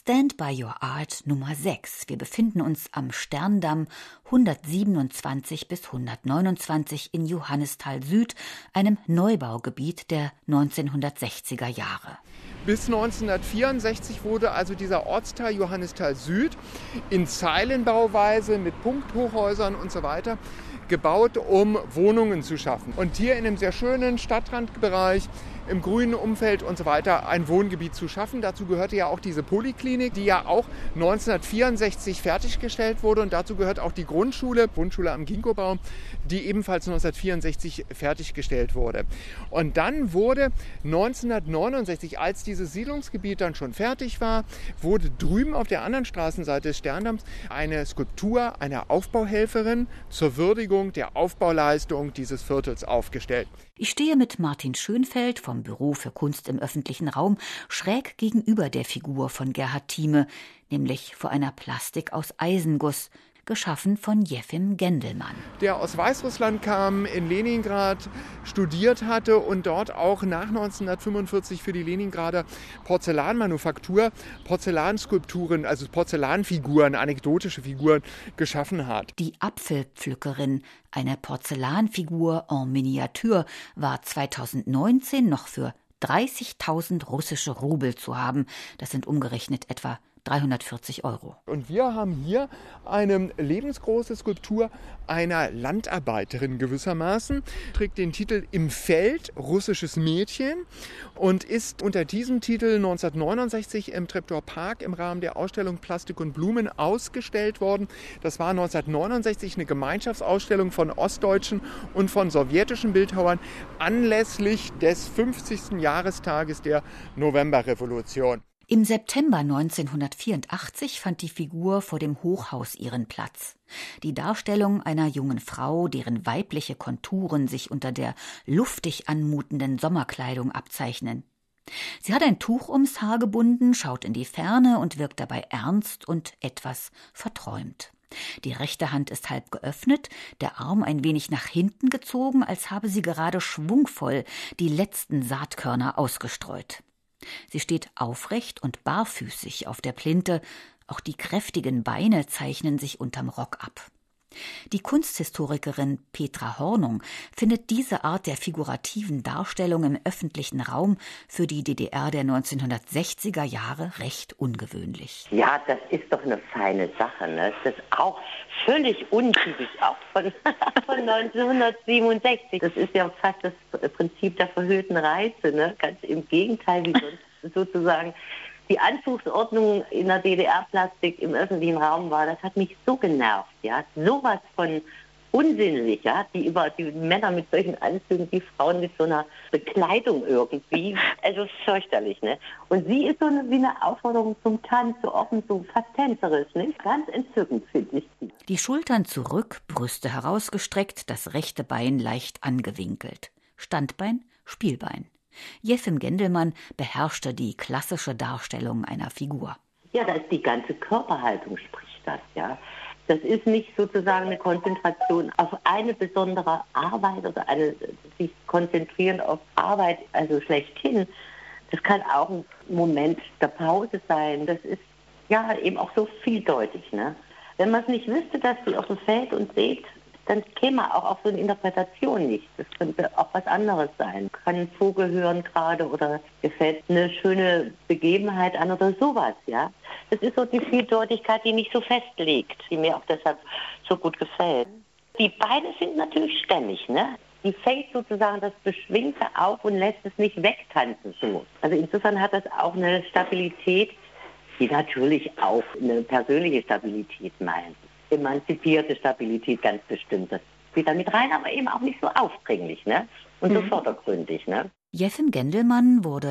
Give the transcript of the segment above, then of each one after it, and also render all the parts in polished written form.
Stand by Your Art Nummer 6. Wir befinden uns am Sterndamm 127 bis 129 in Johannisthal Süd, einem Neubaugebiet der 1960er Jahre. Bis 1964 wurde also dieser Ortsteil Johannisthal Süd in Zeilenbauweise mit Punkthochhäusern und so weiter gebaut, um Wohnungen zu schaffen. Und hier in einem sehr schönen Stadtrandbereich, im grünen Umfeld und so weiter, ein Wohngebiet zu schaffen. Dazu gehörte ja auch diese Poliklinik, die ja auch 1964 fertiggestellt wurde. Und dazu gehört auch die Grundschule am Ginkgobaum, die ebenfalls 1964 fertiggestellt wurde. Und dann wurde 1969, als dieses Siedlungsgebiet dann schon fertig war, wurde drüben auf der anderen Straßenseite des Sterndamms eine Skulptur einer Aufbauhelferin zur Würdigung der Aufbauleistung dieses Viertels aufgestellt. Ich stehe mit Martin Schönfeld vom Büro für Kunst im öffentlichen Raum schräg gegenüber der Figur von Gerhard Thieme, nämlich vor einer Plastik aus Eisenguss, geschaffen von Jefim Gendelmann. Der aus Weißrussland kam, in Leningrad studiert hatte und dort auch nach 1945 für die Leningrader Porzellanmanufaktur Porzellanskulpturen, also Porzellanfiguren, anekdotische Figuren geschaffen hat. Die Apfelpflückerin, eine Porzellanfigur en Miniatur, war 2019 noch für 30.000 russische Rubel zu haben. Das sind umgerechnet etwa 340 €. Und wir haben hier eine lebensgroße Skulptur einer Landarbeiterin gewissermaßen, trägt den Titel Im Feld, russisches Mädchen und ist unter diesem Titel 1969 im Treptower Park im Rahmen der Ausstellung Plastik und Blumen ausgestellt worden. Das war 1969 eine Gemeinschaftsausstellung von ostdeutschen und von sowjetischen Bildhauern anlässlich des 50. Jahrestages der Novemberrevolution. Im September 1984 fand die Figur vor dem Hochhaus ihren Platz. Die Darstellung einer jungen Frau, deren weibliche Konturen sich unter der luftig anmutenden Sommerkleidung abzeichnen. Sie hat ein Tuch ums Haar gebunden, schaut in die Ferne und wirkt dabei ernst und etwas verträumt. Die rechte Hand ist halb geöffnet, der Arm ein wenig nach hinten gezogen, als habe sie gerade schwungvoll die letzten Saatkörner ausgestreut. Sie steht aufrecht und barfüßig auf der Plinte, auch die kräftigen Beine zeichnen sich unterm Rock ab. Die Kunsthistorikerin Petra Hornung findet diese Art der figurativen Darstellung im öffentlichen Raum für die DDR der 1960er Jahre recht ungewöhnlich. Ja, das ist doch eine feine Sache, ne? Das ist auch völlig untypisch, auch von 1967. Das ist ja fast das Prinzip der verhüllten Reize, ne? Ganz im Gegenteil, wie sonst sozusagen die Anzugsordnung in der DDR-Plastik im öffentlichen Raum war. Das hat mich so genervt, ja, sowas von unsinnlich, ja, die Männer mit solchen Anzügen, die Frauen mit so einer Bekleidung irgendwie, also fürchterlich, ne? Und sie ist so wie eine Aufforderung zum Tanz, so offen, so fast tänzerisch, ne? Ganz entzückend, finde ich. Die Schultern zurück, Brüste herausgestreckt, das rechte Bein leicht angewinkelt. Standbein, Spielbein. Jefim Gendelmann beherrschte die klassische Darstellung einer Figur. Ja, da ist die ganze Körperhaltung, spricht das, ja. Das ist nicht sozusagen eine Konzentration auf eine besondere Arbeit oder sich konzentrieren auf Arbeit, also schlechthin. Das kann auch ein Moment der Pause sein. Das ist ja eben auch so vieldeutig, ne? Wenn man es nicht wüsste, dass sie auf dem Feld und sieht, dann käme man auch auf so eine Interpretation nicht. Das könnte auch was anderes sein. Kann ein Vogel hören gerade oder gefällt eine schöne Begebenheit an oder sowas, ja. Das ist so die Vieldeutigkeit, die nicht so festlegt, die mir auch deshalb so gut gefällt. Die Beine sind natürlich stämmig, ne? Die fängt sozusagen das Beschwingte auf und lässt es nicht wegtanzen so. Also insofern hat das auch eine Stabilität, die natürlich auch eine persönliche Stabilität meint. Emanzipierte Stabilität ganz bestimmt. Das spielt da mit rein, aber eben auch nicht so aufdringlich, ne? Und so vordergründig, ne? Jefim Gendelmann wurde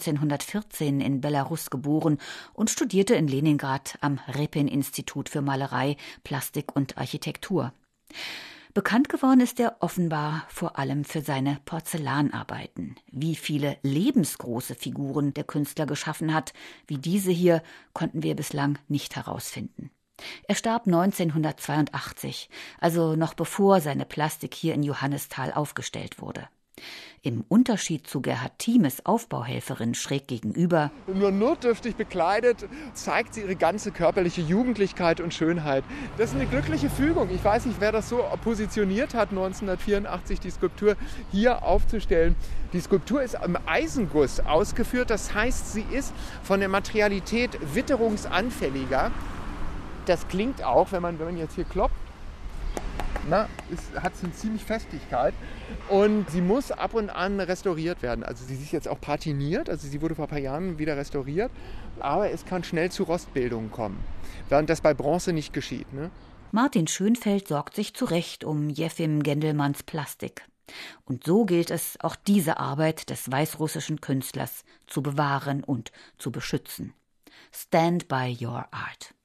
1914 in Belarus geboren und studierte in Leningrad am Repin-Institut für Malerei, Plastik und Architektur. Bekannt geworden ist er offenbar vor allem für seine Porzellanarbeiten. Wie viele lebensgroße Figuren der Künstler geschaffen hat, wie diese hier, konnten wir bislang nicht herausfinden. Er starb 1982, also noch bevor seine Plastik hier in Johannisthal aufgestellt wurde. Im Unterschied zu Gerhard Thiemes Aufbauhelferin schräg gegenüber, nur notdürftig bekleidet, zeigt sie ihre ganze körperliche Jugendlichkeit und Schönheit. Das ist eine glückliche Fügung. Ich weiß nicht, wer das so positioniert hat, 1984 die Skulptur hier aufzustellen. Die Skulptur ist im Eisenguss ausgeführt, das heißt, sie ist von der Materialität witterungsanfälliger. Das klingt auch, wenn man jetzt hier klopft, hat sie eine ziemlich Festigkeit und sie muss ab und an restauriert werden. Also sie ist jetzt auch patiniert, also sie wurde vor ein paar Jahren wieder restauriert, aber es kann schnell zu Rostbildungen kommen, während das bei Bronze nicht geschieht. Ne? Martin Schönfeld sorgt sich zu Recht um Jefim Gendelmanns Plastik. Und so gilt es, auch diese Arbeit des weißrussischen Künstlers zu bewahren und zu beschützen. Stand by your art.